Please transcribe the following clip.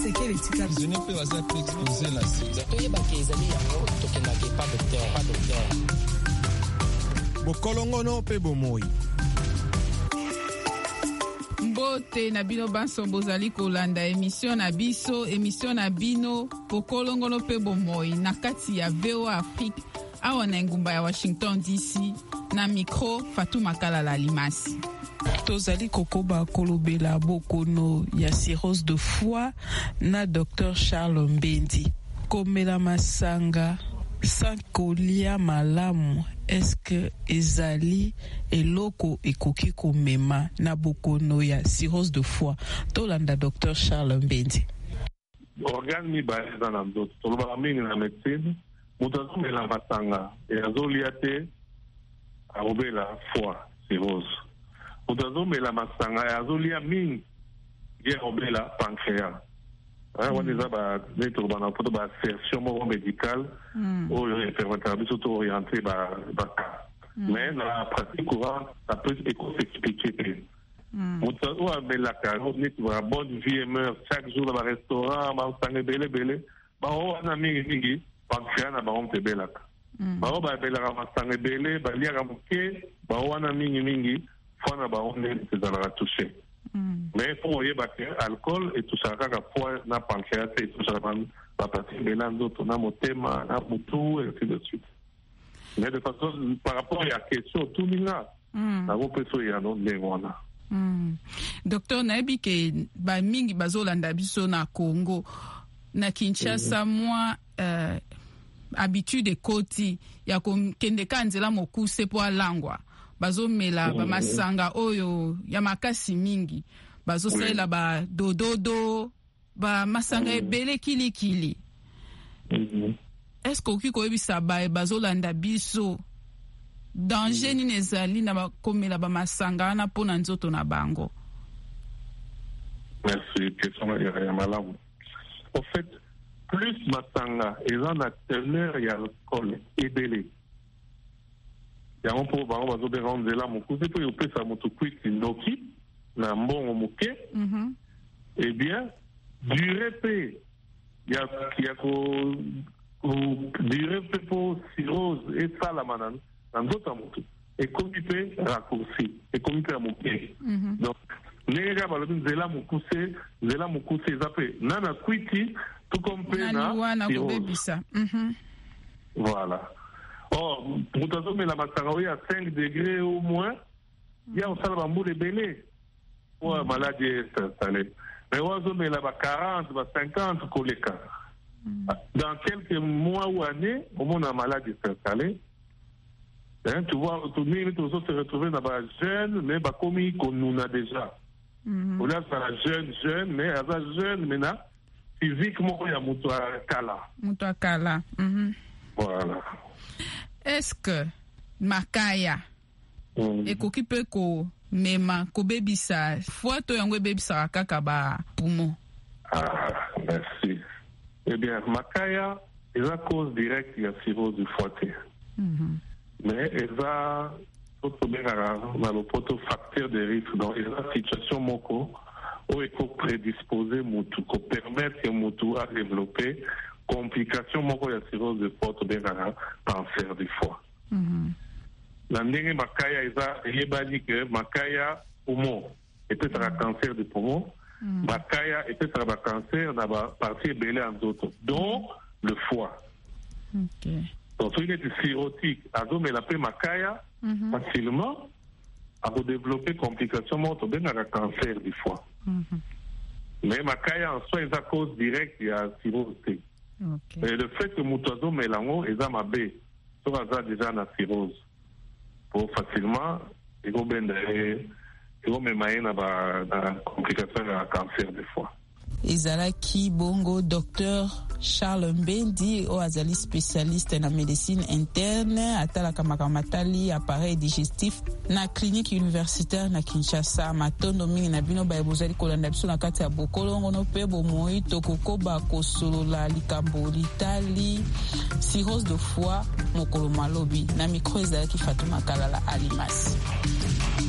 sekele tika. Je n'ai pas à exposer la sida. Toyeba ke ezali yango tokendake pas docteur. Bokolongono pe bomoi. Mbote na bino banso bozali kolanda émission na bino bokolongono pe bomoi na kati ya VOA Afrique awa na ngumba ya Washington DC na micro Fatou Makalala Limasi. Tozali kokoba kolobela bokono ya cirrhose de foie na Dr Charles Mbendi. Komela masanga sans kolia malamu eske ezali eloko ekoki komema na bokono ya cirrhose de foie. Tolanda Dr Charles Mbendi. Organe mibale za na nzoto tolobaka mingi na médecine moto azomela masanga azolia te akobela foie cirrhose. Moto azomela masanga azolia mingi akobela pancréas. On eza tolobaka na poto baassertion moko médicale oyo permettra biso toorienter baka. Mais na pratique courante ça peut s'expliquer te. Moto oyo amelaka neti bonne vie et mœurs chaque jour na barestaurant masanga ebele bango wana mingi pancréas na bango mpe ebelaka. Bango babelaka masanga ebele baliaka moke bango wana mingi foie na bango nde ezalaka touché. Mais pour oyeba ke alcool etouchaka kaka foie na pancréas te etouchaka bapartie ebele nzoto na motema na mutu et ainsi de suite. Mais de façon par rapport à question tuninga nakopesa oyano ndenge wana. Docteur nayebi ke bamingi bazolanda biso na Congo na Kinshasa mwa habitude ekoti ya kokende ka nzela mokuse po alangwa bazomela bamasanga oyo ya makasi mingi bazosalela badododo bamasanga ebele kilikili. Est-ce que oki koyebisa bazolanda biso danger nini ezali na bakomela bamasanga wana mpo na nzoto na bango? Merci, question ya malamu. En fait, plus masanga eza na teneur ya alcool ebele yango mpo bango bazobeka nzela mokuse mpo yopesa moto kwiti noki na mbongo moke. Eh bien durée mpe ya durée mpe mpo cirrhose esalama na nzoto ya moto ekomi mpe raccourci ekomi mpe ya moke. Donc ndenge kaka balobi nzela mokuse eza mpe nana kwiti tuko mpe na cirrhose. Voilà. Or moto azomela masanga oyo ya 5 degrés au moins ya osala bambula ebele po maladie installée. Mais oyo azomela ba 40 ba 50 koleka dans quelques mois ou années au monde la maladie s'installer. Tu vois, tout le monde se retrouver dans la jeune, mais comme on a déjà. On a la jeune, mais à la jeune, maintenant, physiquement, il y a Moutoua Kala. Voilà. Est-ce que Makaya ekoki pe ko mema ko bebisa fois to yango bebisa kaka ba poumon? Ah, merci. Eh bien, Makaya est la cause directe de la cirrhose du foie. Mais elle a le facteur de risque. Donc, il y a une situation moko où il faut prédisposer Moutou, pour permettre que Moutou a développé complications moko de la cirrhose du foie, ou bien cancer du foie. La ndenge Makaya est que Makaya poumon et peut-être un cancer du poumon. Makaya et peut-être un cancer dans la partie belée en d'autres, dont le foie. Donc, si il est cirrhotique, mais la paix Makaya, facilement, à vous développer complications mortes ou bien un cancer du foie. Mais Makaya en soi est à cause directe de la cirrhose. Et le fait que Moutazo Mélango est à ma baie, ça va déjà la cirrhose. Pour facilement, il va bien la complication de la cancer du foie. Ezalaki bongo Dr Charles Mbendi o azali spécialiste na médecine interne atalaka makamatali appareil digestif na clinique universitaire na Kinshasa. Matondo mingi na bino ba bozali kolanda biso na kati ya bokolongo no pe bomoi tokokoba kosolola likambo litali cirrhose de foie mokolo malobi na micro ezalaki Fatou Makalala Alimasi.